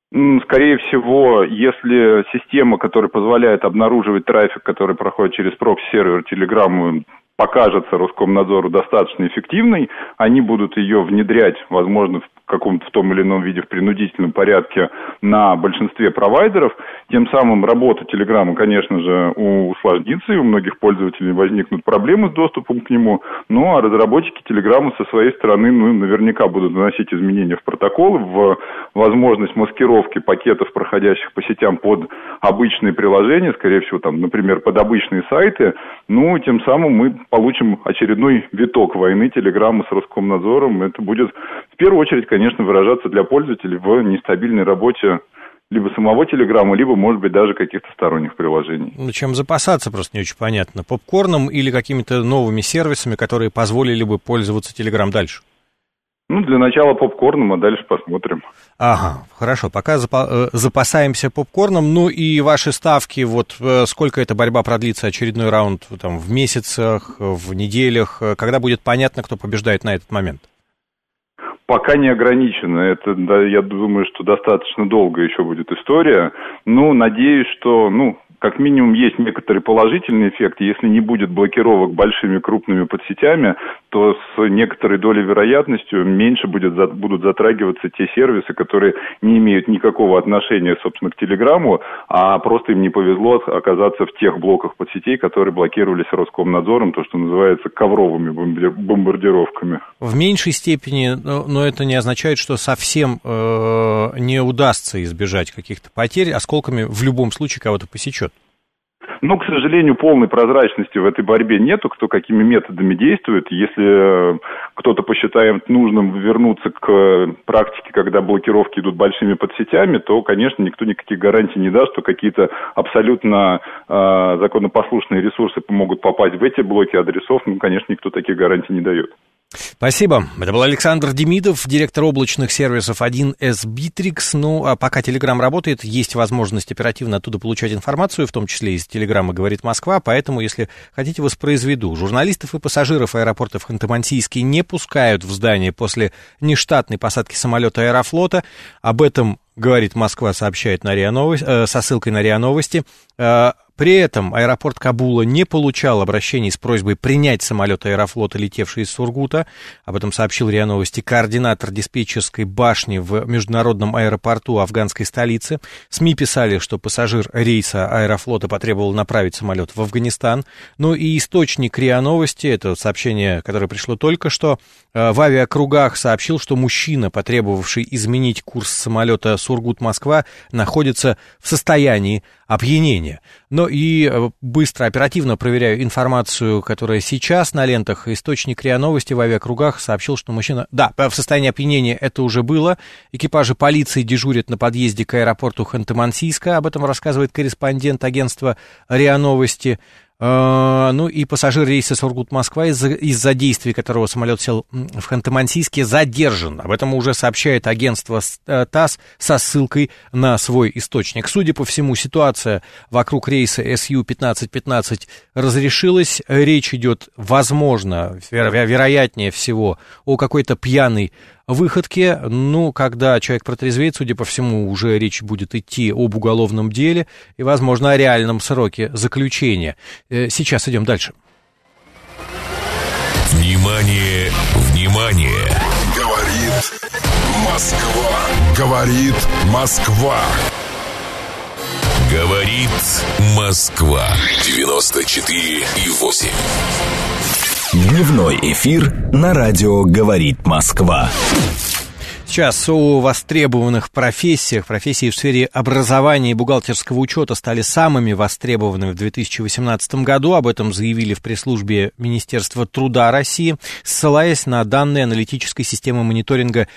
Speaker 5: Скорее всего, если система, которая позволяет обнаруживать трафик, который проходит через прокси-сервер Telegram, покажется Роскомнадзору достаточно эффективной, они будут ее внедрять, возможно, в каком-то в том или ином виде в принудительном порядке на большинстве провайдеров. Тем самым работа Телеграма, конечно же, усложнится, и у многих пользователей возникнут проблемы с доступом к нему. Ну, а разработчики Телеграма со своей стороны, ну, наверняка будут вносить изменения в протоколы, в возможность маскировки пакетов, проходящих по сетям под обычные приложения, скорее всего, там, например, под обычные сайты. Ну, тем самым мы получим очередной виток войны Телеграма с Роскомнадзором. Это будет в первую очередь, конечно, выражаться для пользователей в нестабильной работе либо самого Телеграма, либо, может быть, даже каких-то сторонних приложений.
Speaker 2: Ну, чем запасаться, просто не очень понятно. Попкорном или какими-то новыми сервисами, которые позволили бы пользоваться Телеграм дальше?
Speaker 5: Ну, для начала попкорном, а дальше посмотрим.
Speaker 2: Ага, хорошо, пока запа- запасаемся попкорном. Ну и ваши ставки, вот сколько эта борьба продлится, очередной раунд, там, в месяцах, в неделях, когда будет понятно, кто побеждает на этот момент?
Speaker 5: Пока не ограничено. Это, да, я думаю, что достаточно долго еще будет история. Ну, надеюсь, что, ну, как минимум есть некоторый положительный эффект. Если не будет блокировок большими крупными подсетями, то с некоторой долей вероятностью меньше будет, будут затрагиваться те сервисы, которые не имеют никакого отношения, собственно, к Телеграму, а просто им не повезло оказаться в тех блоках подсетей, которые блокировались Роскомнадзором, то, что называется ковровыми бомбардировками.
Speaker 2: В меньшей степени, но это не означает, что совсем э, не удастся избежать каких-то потерь, осколками в любом случае кого-то посечет.
Speaker 5: Ну, к сожалению, полной прозрачности в этой борьбе нету, кто какими методами действует. Если кто-то посчитает нужным вернуться к практике, когда блокировки идут большими подсетями, то, конечно, никто никаких гарантий не даст, что какие-то абсолютно э, законопослушные ресурсы могут попасть в эти блоки адресов. Ну, конечно, никто таких гарантий не дает.
Speaker 2: Спасибо. Это был Александр Демидов, директор облачных сервисов один эс Bittrex. Ну, а пока Telegram работает, есть возможность оперативно оттуда получать информацию, в том числе из Телеграма «Говорит Москва», поэтому, если хотите, воспроизведу. Журналистов и пассажиров аэропорта в Ханты-Мансийске не пускают в здание после нештатной посадки самолета Аэрофлота. Об этом «Говорит Москва» сообщает на РИА Новости, э, со ссылкой на РИА Новости. Э, При этом аэропорт Кабула не получал обращений с просьбой принять самолет Аэрофлота, летевший из Сургута. Об этом сообщил РИА Новости координатор диспетчерской башни в международном аэропорту афганской столицы. СМИ писали, что пассажир рейса Аэрофлота потребовал направить самолет в Афганистан. Ну и источник РИА Новости, это сообщение, которое пришло только что, в авиакругах сообщил, что мужчина, потребовавший изменить курс самолета Сургут-Москва, находится в состоянии опьянения. Но и быстро, оперативно проверяю информацию, которая сейчас на лентах. Источник РИА Новости в авиакругах сообщил, что мужчина... Да, в состоянии опьянения это уже было. Экипажи полиции дежурят на подъезде к аэропорту Ханты-Мансийска. Об этом рассказывает корреспондент агентства РИА Новости. Ну и пассажир рейса Сургут-Москва, из-за, из-за действий которого самолет сел в Ханты-Мансийске, задержан. Об этом уже сообщает агентство ТАСС со ссылкой на свой источник. Судя по всему, ситуация вокруг рейса эс ю пятнадцать пятнадцать разрешилась. Речь идет, возможно, веро- вероятнее всего, о какой-то пьяной выходке. Ну, когда человек протрезвеет, судя по всему, уже речь будет идти об уголовном деле и, возможно, о реальном сроке заключения. Сейчас идем дальше.
Speaker 1: Внимание, внимание! Говорит Москва. Говорит Москва. Говорит Москва. девяносто четыре и восемь. Дневной эфир на радио «Говорит Москва».
Speaker 2: Сейчас о востребованных профессиях. Профессии в сфере образования и бухгалтерского учета стали самыми востребованными в две тысячи восемнадцатом году. Об этом заявили в пресс-службе Министерства труда России, ссылаясь на данные аналитической системы мониторинга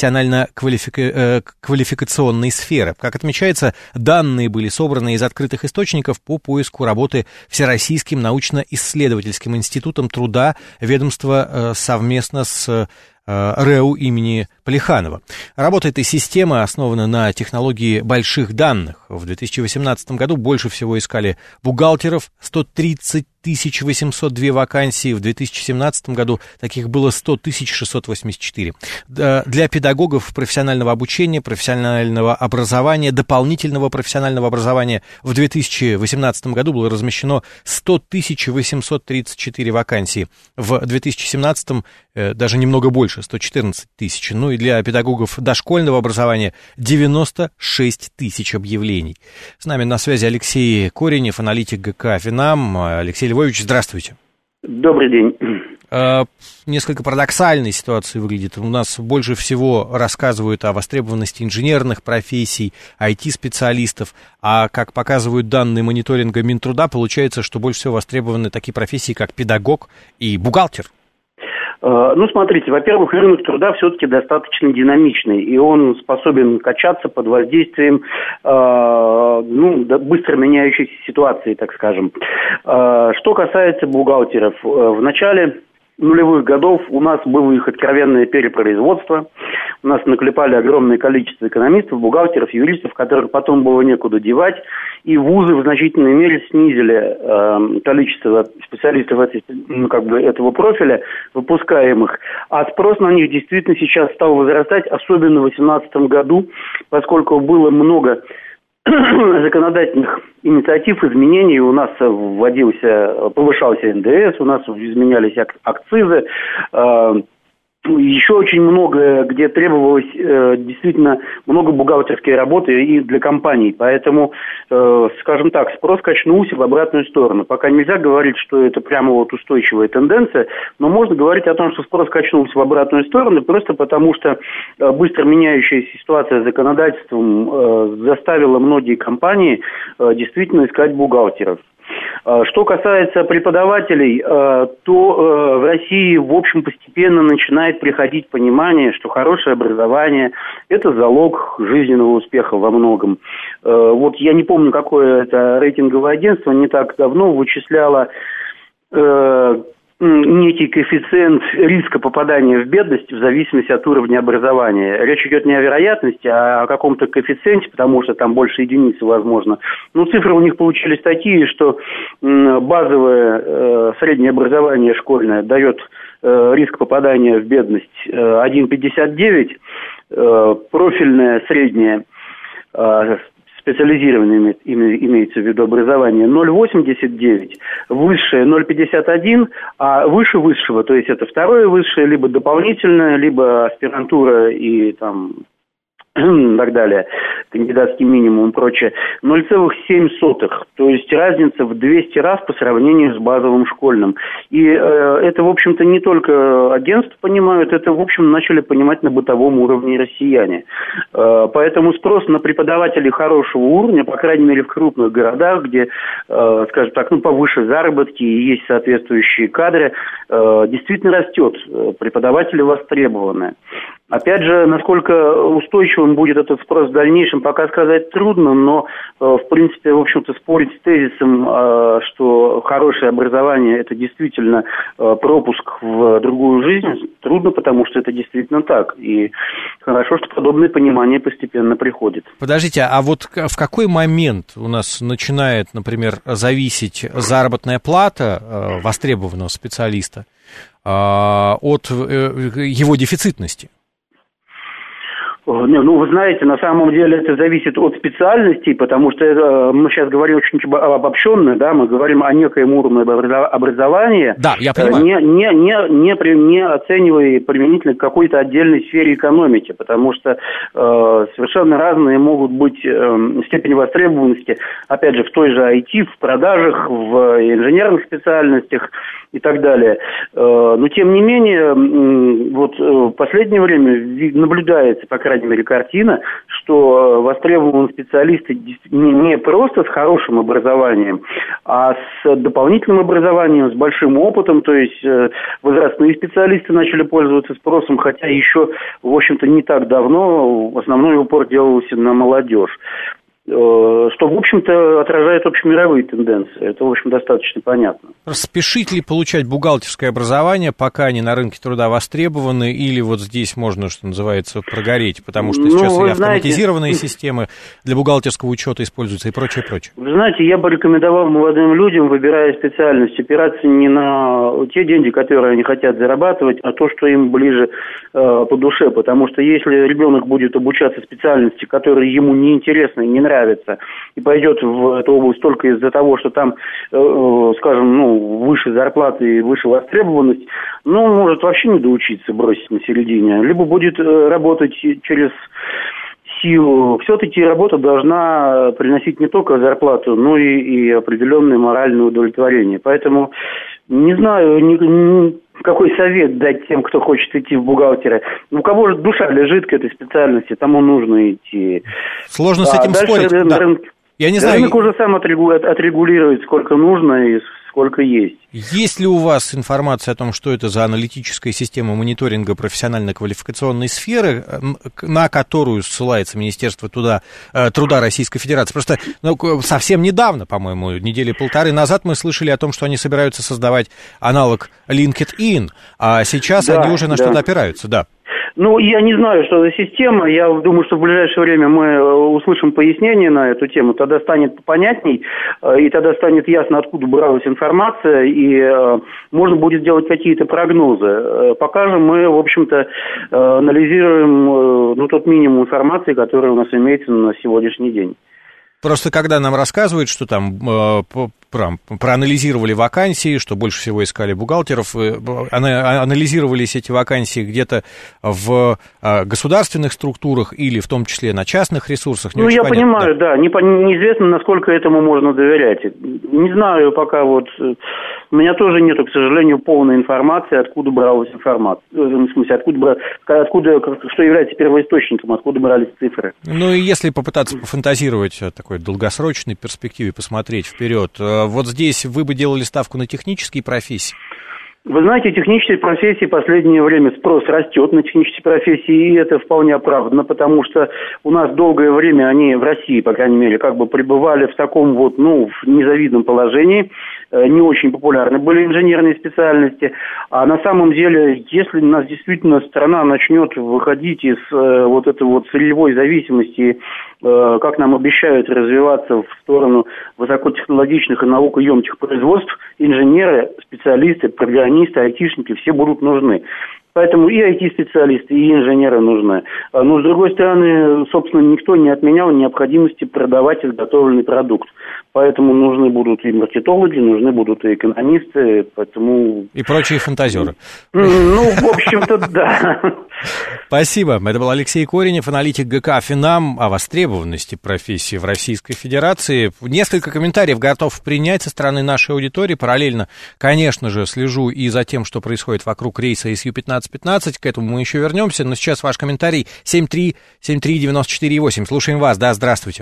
Speaker 2: профессионально-квалификационной сферы. Как отмечается, данные были собраны из открытых источников по поиску работы Всероссийским научно-исследовательским институтом труда ведомства совместно с РЭУ имени Плеханова. Работа этой системы основана на технологии больших данных. В две тысячи восемнадцатом году больше всего искали бухгалтеров, сто тридцать тысяч восемьсот две вакансии, в две тысячи семнадцатом году таких было сто тысяч шестьсот восемьдесят четыре. Для педагогов профессионального обучения, профессионального образования, дополнительного профессионального образования в две тысячи восемнадцатом году было размещено сто тысяч восемьсот тридцать четыре вакансии. В две тысячи семнадцатом даже немного больше, сто четырнадцать тысяч. Ну и для педагогов дошкольного образования девяносто шесть тысяч объявлений. С нами на связи Алексей Коренев, аналитик ГК «Финам». Алексей Львович, здравствуйте.
Speaker 6: Добрый день.
Speaker 2: Э, несколько парадоксальной ситуацией выглядит. У нас больше всего рассказывают о востребованности инженерных профессий, ай ти-специалистов, а как показывают данные мониторинга Минтруда, получается, что больше всего востребованы такие профессии, как педагог и бухгалтер.
Speaker 6: Ну, смотрите, во-первых, рынок труда все-таки достаточно динамичный, и он способен качаться под воздействием э, ну, быстро меняющейся ситуации, так скажем. Э, что касается бухгалтеров, э, в начале нулевых годов у нас было их откровенное перепроизводство. У нас наклепали огромное количество экономистов, бухгалтеров, юристов, которых потом было некуда девать. И вузы в значительной мере снизили э, количество специалистов этой, ну, как бы этого профиля, выпускаемых. А спрос на них действительно сейчас стал возрастать, особенно в две тысячи восемнадцатом году, поскольку было много законодательных инициатив, изменений. У нас вводился, повышался эн дэ эс, у нас изменялись акцизы. Еще очень много, где требовалось э, действительно много бухгалтерской работы и для компаний. Поэтому, э, скажем так, спрос качнулся в обратную сторону. Пока нельзя говорить, что это прямо вот устойчивая тенденция, но можно говорить о том, что спрос качнулся в обратную сторону, просто потому что э, быстро меняющаяся ситуация с законодательством э, заставила многие компании э, действительно искать бухгалтеров. Что касается преподавателей, то в России, в общем, постепенно начинает приходить понимание, что хорошее образование – это залог жизненного успеха во многом. Вот я не помню, какое это рейтинговое агентство, не так давно вычисляло некий коэффициент риска попадания в бедность в зависимости от уровня образования. Речь идет не о вероятности, а о каком-то коэффициенте, потому что там больше единицы возможно. Но цифры у них получились такие, что базовое э, среднее образование школьное дает э, риск попадания в бедность э, один целых пятьдесят девять сотых, э, профильное среднее э, специализированное имеется в виду образование ноль целых восемьдесят девять, высшее ноль целых пятьдесят один, а выше высшего, то есть это второе высшее, либо дополнительное, либо аспирантура и там так далее, кандидатский минимум и прочее, ноль целых семь сотых, то есть разница в двести раз по сравнению с базовым школьным. И э, это, в общем-то, не только агентства понимают, это, в общем, начали понимать на бытовом уровне россияне. Э, поэтому спрос на преподавателей хорошего уровня, по крайней мере, в крупных городах, где, э, скажем так, ну, повыше заработки и есть соответствующие кадры, э, действительно растет. Преподаватели востребованы. Опять же, насколько устойчивым будет этот спрос в дальнейшем, пока сказать трудно, но, в принципе, в общем-то, спорить с тезисом, что хорошее образование – это действительно пропуск в другую жизнь, трудно, потому что это действительно так. И хорошо, что подобное понимание постепенно приходит.
Speaker 2: Подождите, а вот в какой момент у нас начинает, например, зависеть заработная плата востребованного специалиста от его дефицитности?
Speaker 6: Ну, вы знаете, на самом деле это зависит от специальностей, потому что это, мы сейчас говорим очень обобщенно, да, мы говорим о некоем уровне образования,
Speaker 2: да, я понимаю.
Speaker 6: Не, не, не, не, не оценивая применительно к какой-то отдельной сфере экономики, потому что э, совершенно разные могут быть э, степени востребованности, опять же, в той же ай ти, в продажах, в инженерных специальностях и так далее. Э, но, тем не менее, э, вот э, в последнее время наблюдается, по крайней мере, картина, что востребованы специалисты не просто с хорошим образованием, а с дополнительным образованием, с большим опытом, то есть возрастные специалисты начали пользоваться спросом, хотя еще, в общем-то, не так давно основной упор делался на молодежь. что, в общем-то, отражает общемировые тенденции. Это, в общем, достаточно понятно.
Speaker 2: Спешить ли получать бухгалтерское образование, пока они на рынке труда востребованы, или вот здесь можно, что называется, прогореть, потому что сейчас ну, и автоматизированные знаете, системы для бухгалтерского учета используются и прочее, прочее.
Speaker 6: Вы знаете, я бы рекомендовал молодым людям, выбирая специальность, опираться не на те деньги, которые они хотят зарабатывать, а то, что им ближе э, по душе, потому что если ребенок будет обучаться специальности, которые ему неинтересны, не нравятся, и пойдет в эту область только из-за того, что там, э, скажем, ну, выше зарплаты и выше востребованность, ну, он может вообще не доучиться, бросить на середине. Либо будет э, работать через силу. Все-таки работа должна приносить не только зарплату, но и, и определенное моральное удовлетворение. Поэтому не знаю, ни, ни, какой совет дать тем, кто хочет идти в бухгалтера. У кого же душа лежит к этой специальности, тому нужно идти.
Speaker 2: Сложно с этим
Speaker 6: а
Speaker 2: спорить.
Speaker 6: Рынок,
Speaker 2: да.
Speaker 6: рынок,
Speaker 2: Я не знаю.
Speaker 6: Рынок уже сам отрегулирует, сколько нужно и сколько есть.
Speaker 2: Есть ли у вас информация о том, что это за аналитическая система мониторинга профессионально-квалификационной сферы, на которую ссылается Министерство труда, труда Российской Федерации? Просто ну, совсем недавно, по-моему, недели полторы назад мы слышали о том, что они собираются создавать аналог LinkedIn, а сейчас да, они уже на да. что-то опираются, да.
Speaker 6: Ну, я не знаю, что за система. Я думаю, что в ближайшее время мы услышим пояснение на эту тему. Тогда станет понятней, и тогда станет ясно, откуда бралась информация, и можно будет делать какие-то прогнозы. Пока же мы, в общем-то, анализируем ну, тот минимум информации, который у нас имеется на сегодняшний день.
Speaker 2: Просто когда нам рассказывают, что там э, про, проанализировали вакансии, что больше всего искали бухгалтеров, э, анализировались эти вакансии где-то в э, государственных структурах или в том числе на частных ресурсах. Не
Speaker 6: ну, я
Speaker 2: понятно,
Speaker 6: понимаю, да, да не, неизвестно, насколько этому можно доверять. Не знаю пока вот, у меня тоже нету, к сожалению, полной информации, откуда бралась информация. В смысле, откуда, откуда, что является первоисточником, откуда брались цифры.
Speaker 2: Ну, и если попытаться пофантазировать о такой долгосрочной перспективе, посмотреть вперед, вот здесь вы бы делали ставку на технические профессии?
Speaker 6: Вы знаете, технические профессии в последнее время спрос растет на технические профессии, и это вполне оправданно, потому что у нас долгое время они в России, по крайней мере, как бы пребывали в таком вот, ну, в незавидном положении, не очень популярны были инженерные специальности, а на самом деле, если у нас действительно страна начнет выходить из э, вот этой вот сырьевой зависимости, э, как нам обещают развиваться в сторону высокотехнологичных и наукоемких производств, инженеры, специалисты, программисты, айтишники все будут нужны. Поэтому и ай ти-специалисты, и инженеры нужны. Но, с другой стороны, собственно, никто не отменял необходимости продавать изготовленный продукт. Поэтому нужны будут и маркетологи, нужны будут и экономисты, поэтому...
Speaker 2: И прочие фантазеры.
Speaker 6: Ну, в общем-то, да.
Speaker 2: Спасибо. Это был Алексей Коренев, аналитик ГК «Финам» о востребованности профессии в Российской Федерации. Несколько комментариев готов принять со стороны нашей аудитории. Параллельно, конечно же, слежу и за тем, что происходит вокруг рейса эс ю пятнадцать пятнадцать. К этому мы еще вернемся. Но сейчас ваш комментарий семь три семь три девяносто четыре восемь. Слушаем вас. Да, здравствуйте.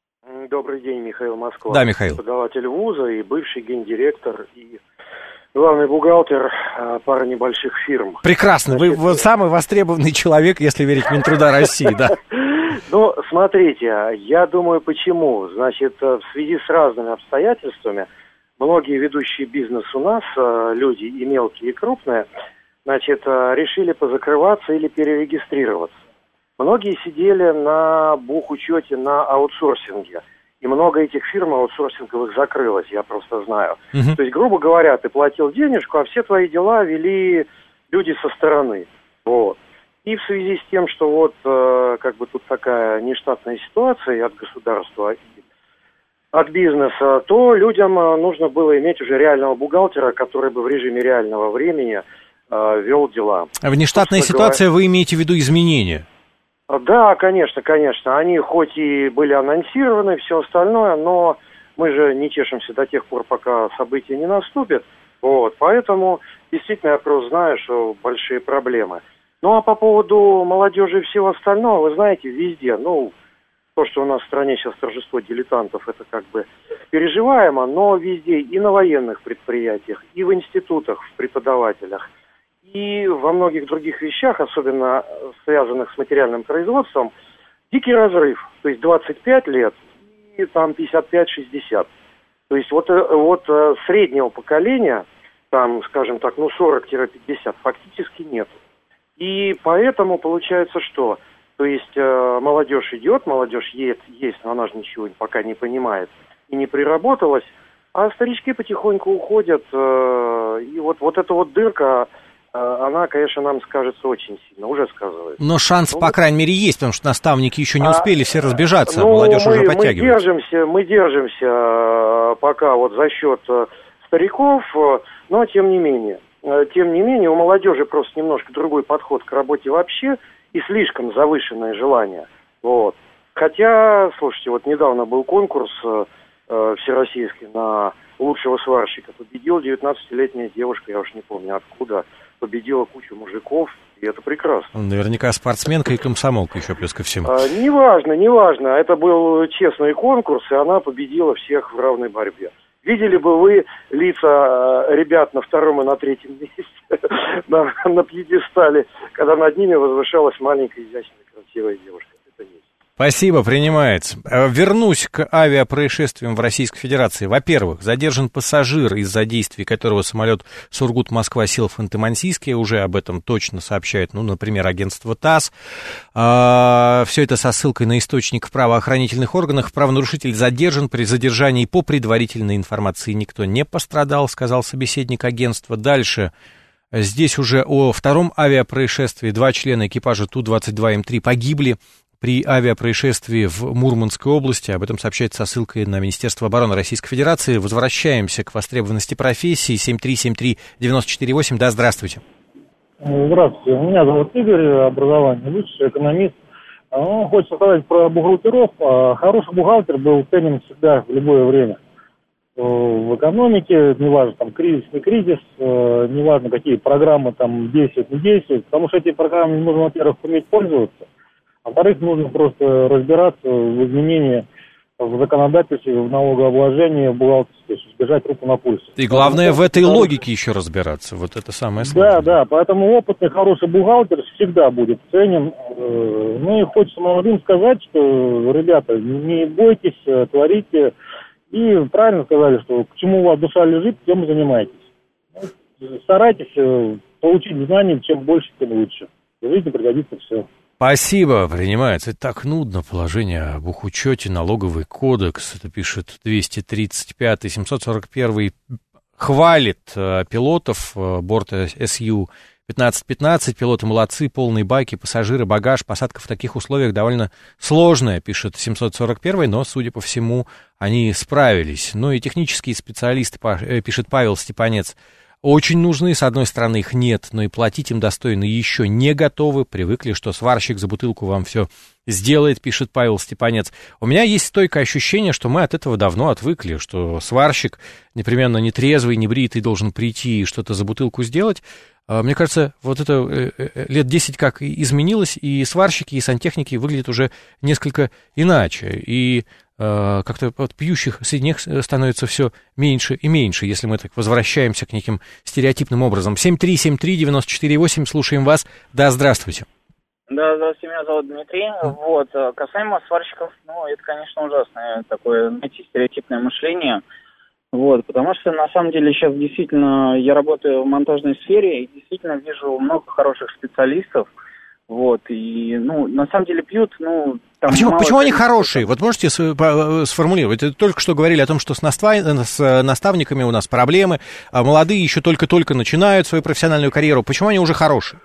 Speaker 7: Добрый день, Михаил Москва.
Speaker 2: Да, Михаил.
Speaker 7: Преподаватель вуза и бывший гендиректор, и главный бухгалтер пары небольших фирм.
Speaker 2: Прекрасно. Значит, вы самый востребованный человек, если верить Минтруда России, да?
Speaker 7: Ну, смотрите, я думаю, почему. Значит, в связи с разными обстоятельствами, многие ведущие бизнес у нас, люди и мелкие, и крупные, значит, решили позакрываться или перерегистрироваться. Многие сидели на бухучете, на аутсорсинге. И много этих фирм аутсорсинговых закрылось, я просто знаю. Uh-huh. То есть, грубо говоря, ты платил денежку, а все твои дела вели люди со стороны. Вот. И в связи с тем, что вот э, как бы тут такая нештатная ситуация от государства, от бизнеса, то людям нужно было иметь уже реального бухгалтера, который бы в режиме реального времени э, вел дела.
Speaker 2: А внештатная ситуация, говоря... вы имеете в виду изменения?
Speaker 7: Да, конечно, конечно. Они хоть и были анонсированы, все остальное, но мы же не чешемся до тех пор, пока события не наступят. Вот, поэтому действительно я просто знаю, что большие проблемы. Ну, а по поводу молодежи и всего остального, вы знаете, везде, ну, то, что у нас в стране сейчас торжество дилетантов, это как бы переживаемо, но везде, и на военных предприятиях, и в институтах, в преподавателях, и во многих других вещах, особенно связанных с материальным производством, дикий разрыв. То есть двадцать пять лет и там пятьдесят пять шестьдесят. То есть вот, вот среднего поколения, там, скажем так, ну сорок-пятьдесят фактически нет. И поэтому получается что? То есть э, молодежь идет, молодежь есть, есть, но она же ничего пока не понимает и не приработалась, а старички потихоньку уходят, э, и вот, вот эта вот дырка, э, она, конечно, нам скажется очень сильно, уже сказывается.
Speaker 2: Но шанс, ну, по крайней мере, есть, потому что наставники еще не успели а, все разбежаться,
Speaker 7: ну,
Speaker 2: молодежь
Speaker 7: мы,
Speaker 2: уже подтягивается.
Speaker 7: Мы держимся, мы держимся пока вот за счет стариков, но тем не менее. Тем не менее, у молодежи просто немножко другой подход к работе вообще и слишком завышенное желание. Вот. Хотя, слушайте, вот недавно был конкурс э, всероссийский на лучшего сварщика. Победила девятнадцатилетняя девушка, я уж не помню откуда, победила кучу мужиков, и это прекрасно.
Speaker 2: Наверняка спортсменка и комсомолка еще плюс ко всему.
Speaker 7: А, неважно, неважно. Это был честный конкурс, и она победила всех в равной борьбе. Видели бы вы лица ребят на втором и на третьем месте на, на пьедестале, когда над ними возвышалась маленькая, изящная, красивая девушка. Это есть.
Speaker 2: Спасибо, принимается. Вернусь к авиапроисшествиям в Российской Федерации. Во-первых, задержан пассажир, из-за действий которого самолет Сургут-Москва сел в Ханты-Мансийске. Уже об этом точно сообщает, ну, например, агентство ТАСС. А, все это со ссылкой на источник в правоохранительных органах. Правонарушитель задержан. При задержании по предварительной информации никто не пострадал, сказал собеседник агентства. Дальше. Здесь уже о втором авиапроисшествии. Два члена экипажа Ту двадцать два М три погибли при авиапроисшествии в Мурманской области. Об этом сообщается со ссылкой на Министерство обороны Российской Федерации. Возвращаемся к востребованности профессии. семь три семь три девять четыре восемь. Да, здравствуйте.
Speaker 8: Здравствуйте. Меня зовут Игорь, образование высшее, экономист. Ну, хочется сказать про бухгалтеров. Хороший бухгалтер был ценен всегда в любое время. В экономике, неважно, там, кризис, не кризис, неважно, какие программы там действуют, не действуют. Потому что эти программы нужно, во-первых, уметь пользоваться. Во-вторых, нужно просто разбираться в изменении в законодательстве, в налогообложении, в бухгалтерстве, то есть держать руку на пульсе. И
Speaker 2: главное, в этой логике еще разбираться, вот это самое сложное.
Speaker 8: Да, да, поэтому опытный, хороший бухгалтер всегда будет ценен. Ну и хочется молодым сказать, что, ребята, не бойтесь, творите, и правильно сказали, что к чему у вас душа лежит, тем и занимайтесь. Старайтесь получить знания, чем больше, тем лучше. В жизни пригодится все.
Speaker 2: Спасибо, принимается. Это так нудно, положение об бухучете, налоговый кодекс, это пишет двести тридцать пятый, семьсот сорок первый, хвалит э, пилотов э, борта эс ю пятнадцать пятнадцать, пилоты молодцы, полные баки, пассажиры, багаж, посадка в таких условиях довольно сложная, пишет семьсот сорок первый, но, судя по всему, они справились. Ну и технические специалисты, э, пишет Павел Степанец, очень нужны, с одной стороны их нет, но и платить им достойно еще не готовы, привыкли, что сварщик за бутылку вам все сделает, пишет Павел Степанец. У меня есть стойкое ощущение, что мы от этого давно отвыкли, что сварщик непременно нетрезвый, небритый должен прийти и что-то за бутылку сделать. Мне кажется, вот это лет десять как изменилось, и сварщики, и сантехники выглядят уже несколько иначе, и как-то от пьющих среди них становится все меньше и меньше, если мы так возвращаемся к неким стереотипным образом. семь три семь три девять четыре восемь, слушаем вас. Да, здравствуйте.
Speaker 9: Да, здравствуйте, меня зовут Дмитрий. Вот, касаемо сварщиков, ну, это, конечно, ужасное такое, знаете, стереотипное мышление. Вот, потому что, на самом деле, сейчас действительно я работаю в монтажной сфере и действительно вижу много хороших специалистов. Вот, и, ну, на самом деле пьют, ну... Там
Speaker 2: почему почему они хорошие? Вот можете сформулировать? Вы только что говорили о том, что с, наства... с наставниками у нас проблемы, а молодые еще только-только начинают свою профессиональную карьеру. Почему они уже хорошие?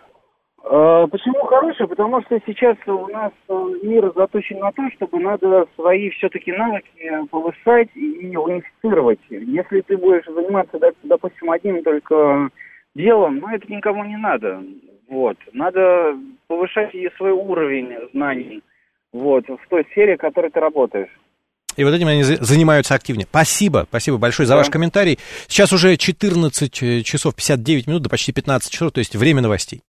Speaker 9: А, почему хорошие? Потому что сейчас у нас мир заточен на то, чтобы надо свои все-таки навыки повышать и унифицировать. Если ты будешь заниматься, допустим, одним только делом, ну, это никому не надо. Вот. Надо повышать и свой уровень знаний, вот, в той сфере, в которой ты работаешь.
Speaker 2: И вот этим они занимаются активнее. Спасибо, спасибо большое за да. ваш комментарий. Сейчас уже четырнадцать часов пятьдесят девять минут, до почти пятнадцать часов, то есть время новостей.